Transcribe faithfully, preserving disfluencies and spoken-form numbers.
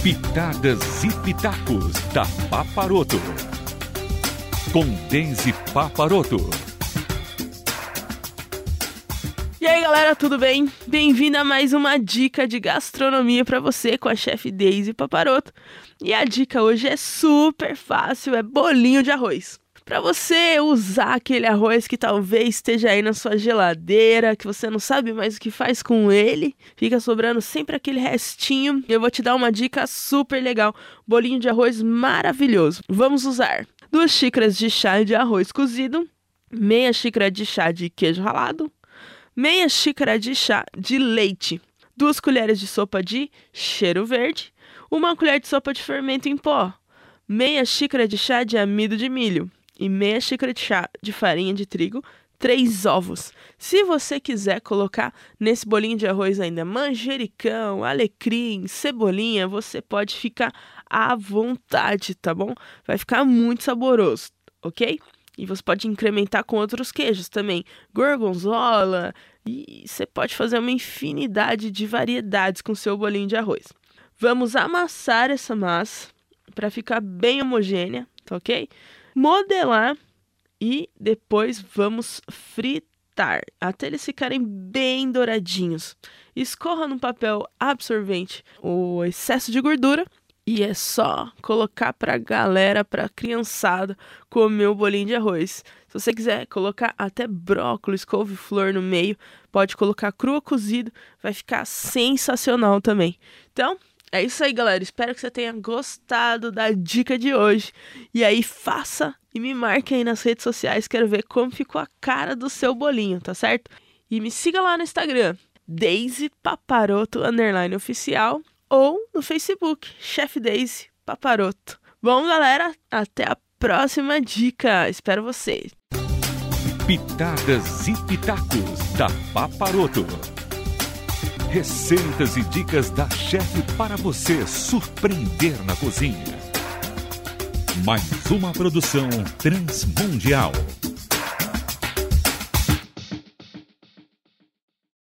Pitadas e Pitacos da Paparoto, com Deise Paparoto. E aí galera, tudo bem? Bem-vindo a mais uma dica de gastronomia para você com a chefe Deise Paparoto. E a dica hoje é super fácil, é bolinho de arroz. Para você usar aquele arroz que talvez esteja aí na sua geladeira, que você não sabe mais o que faz com ele, fica sobrando sempre aquele restinho. Eu vou te dar uma dica super legal, bolinho de arroz maravilhoso. Vamos usar duas xícaras de chá de arroz cozido, meia xícara de chá de queijo ralado, meia xícara de chá de leite, duas colheres de sopa de cheiro verde, uma colher de sopa de fermento em pó, meia xícara de chá de amido de milho e meia xícara de chá de farinha de trigo, três ovos. Se você quiser colocar nesse bolinho de arroz ainda manjericão, alecrim, cebolinha, você pode ficar à vontade, tá bom? Vai ficar muito saboroso, ok? E você pode incrementar com outros queijos também, gorgonzola, e você pode fazer uma infinidade de variedades com seu bolinho de arroz. Vamos amassar essa massa para ficar bem homogênea, tá ok? Modelar e depois vamos fritar até eles ficarem bem douradinhos. Escorra no papel absorvente o excesso de gordura e é só colocar pra galera, pra criançada comer o bolinho de arroz. Se você quiser colocar até brócolis, couve-flor no meio, pode colocar cru ou cozido, vai ficar sensacional também. Então, é isso aí, galera. Espero que você tenha gostado da dica de hoje. E aí, faça e me marque aí nas redes sociais. Quero ver como ficou a cara do seu bolinho, tá certo? E me siga lá no Instagram, Deise Paparoto underline oficial, ou no Facebook, Chef Deise Paparoto. Bom, galera, até a próxima dica. Espero você. Pitadas e Pitacos da Paparoto. Receitas e dicas da chefe para você surpreender na cozinha. Mais uma produção transmundial.